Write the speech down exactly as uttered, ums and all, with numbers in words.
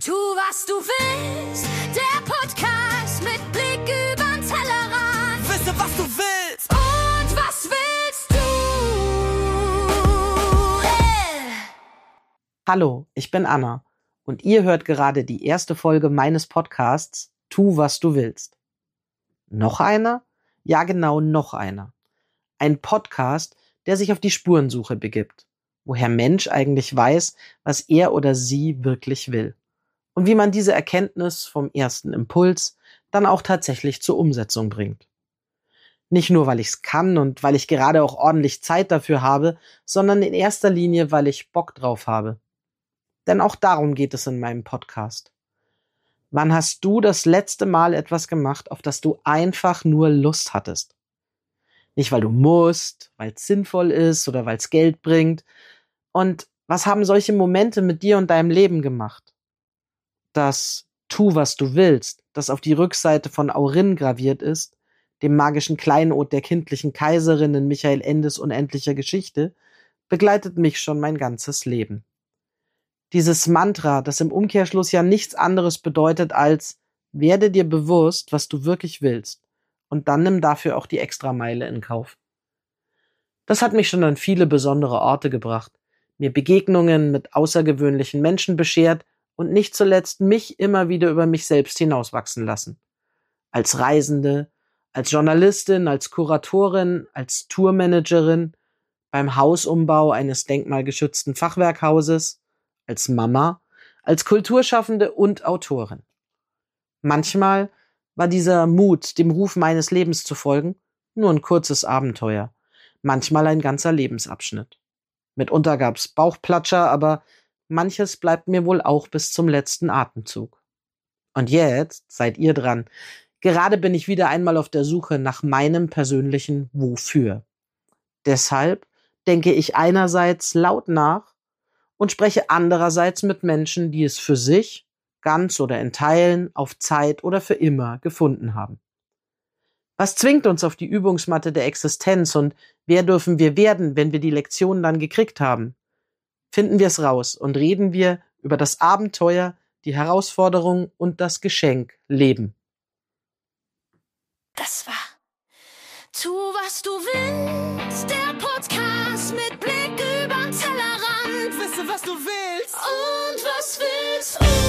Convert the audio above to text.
Tu, was du willst, der Podcast mit Blick übern Tellerrand. Wisse, was du willst. Und was willst du? Äh. Hallo, ich bin Anna und ihr hört gerade die erste Folge meines Podcasts Tu, was du willst. Noch einer? Ja, genau, noch einer. Ein Podcast, der sich auf die Spurensuche begibt, woher Mensch eigentlich weiß, was er oder sie wirklich will. Und wie man diese Erkenntnis vom ersten Impuls dann auch tatsächlich zur Umsetzung bringt. Nicht nur, weil ich's kann und weil ich gerade auch ordentlich Zeit dafür habe, sondern in erster Linie, weil ich Bock drauf habe. Denn auch darum geht es in meinem Podcast. Wann hast du das letzte Mal etwas gemacht, auf das du einfach nur Lust hattest? Nicht, weil du musst, weil es sinnvoll ist oder weil es Geld bringt. Und was haben solche Momente mit dir und deinem Leben gemacht? Das Tu, was du willst, das auf die Rückseite von Aurin graviert ist, dem magischen Kleinod der kindlichen Kaiserin in Michael Endes unendlicher Geschichte, begleitet mich schon mein ganzes Leben. Dieses Mantra, das im Umkehrschluss ja nichts anderes bedeutet als: werde dir bewusst, was du wirklich willst, und dann nimm dafür auch die Extrameile in Kauf. Das hat mich schon an viele besondere Orte gebracht, mir Begegnungen mit außergewöhnlichen Menschen beschert und nicht zuletzt mich immer wieder über mich selbst hinauswachsen lassen. Als Reisende, als Journalistin, als Kuratorin, als Tourmanagerin, beim Hausumbau eines denkmalgeschützten Fachwerkhauses, als Mama, als Kulturschaffende und Autorin. Manchmal war dieser Mut, dem Ruf meines Lebens zu folgen, nur ein kurzes Abenteuer, manchmal ein ganzer Lebensabschnitt. Mitunter gab's Bauchplatscher, aber manches bleibt mir wohl auch bis zum letzten Atemzug. Und jetzt seid ihr dran. Gerade bin ich wieder einmal auf der Suche nach meinem persönlichen Wofür. Deshalb denke ich einerseits laut nach und spreche andererseits mit Menschen, die es für sich, ganz oder in Teilen, auf Zeit oder für immer gefunden haben. Was zwingt uns auf die Übungsmatte der Existenz und wer dürfen wir werden, wenn wir die Lektion dann gekriegt haben? Finden wir es raus und reden wir über das Abenteuer, die Herausforderung und das Geschenk Leben. Das war Tu, was du willst, der Podcast mit Blick übern Tellerrand. Wisse, was du willst. Und was willst du?